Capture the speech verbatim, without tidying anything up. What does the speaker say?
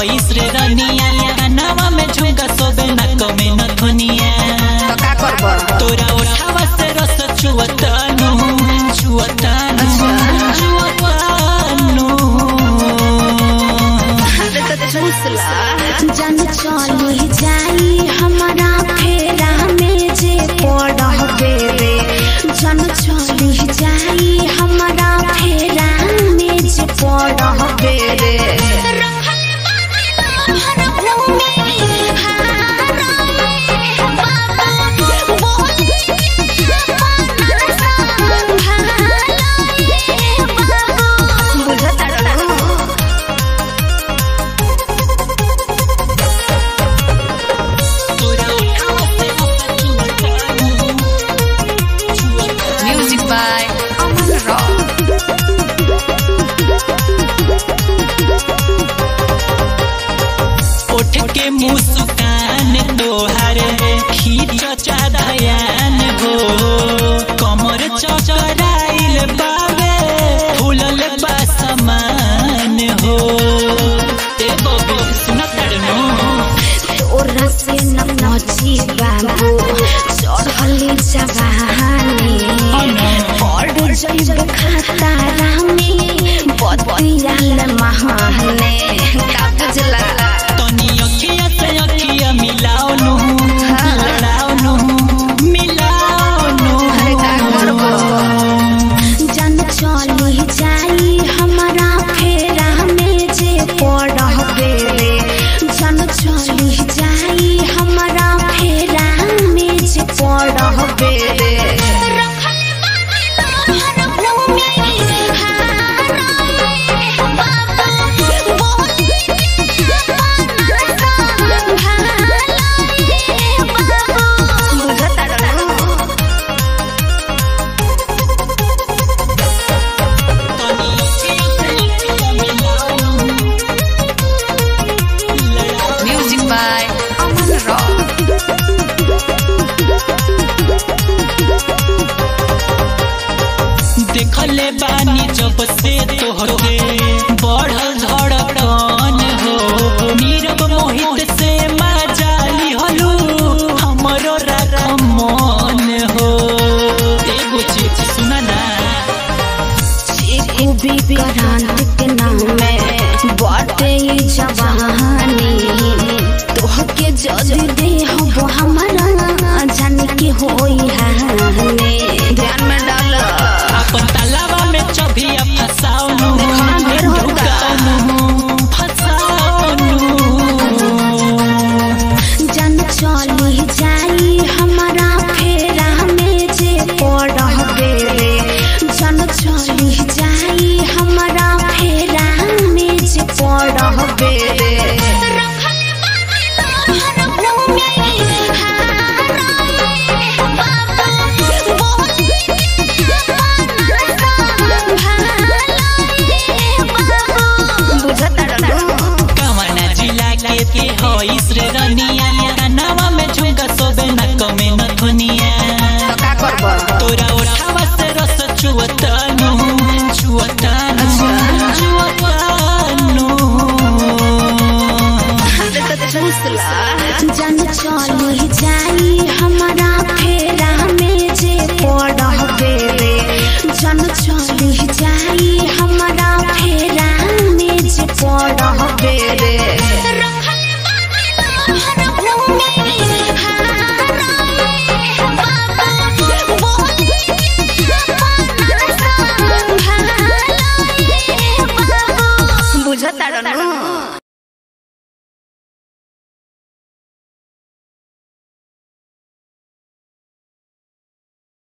होइस रे रनिया कानवा में झुमका सोबे नाक में नथुनिया तो का करबो तोरा उठावा से रस चुवतानु चुवतानु चुवतानु अरे तो चुसला जन चली जाई हमारा फेरा में जे पड़बे रे जन चली जाई हमारा फेरा में जे पड़बे रे के मुस्कान तोहर खींच चादयान हो कमर चचराइल बावे फूलल बा समान हो ए बबी सुनत नो तोरा से न मची बाबू चढ़ली जवानी पड़ जइब खतरा में बतियाल महाने का बुझला तनी अखिया से अखिया मिलाओ नु लड़ाओ नु मिलाओ नु अरे का करबो जन चली जाई हमारा फेरा में जे पड़बे रे जन चली जाई हमारा फेरा में जे पड़बे रे देखले बानी जब से तोहके बढ़ल धड़कन हो नीरव मोहित से मजाली हलू हमरो राख मन हो एगो चीज सुना ना चीकू विक्रांत के नाम में बाटे जवानी तोहके जदी दे हो हमारा जान के होई हाने ध्यान में डाल अपन तलावा में चबिया फसाओ नु ढुकाओ नु फसाओ नु जन चली जाई हमारा फेरा में जे पड़बे रे जन चली जाई हमारा फेरा में जे पड़बे रे के होइस रे रनिया कानवा में झुमका सोबे नाक में नथुनिया तो का करबो तोरा उठावा से रस चुवतानु चुवतानु चुवतानु अरे तो चुसला जन चली जाई हमारा फेरा में जे पड़बे रे जन चली जाई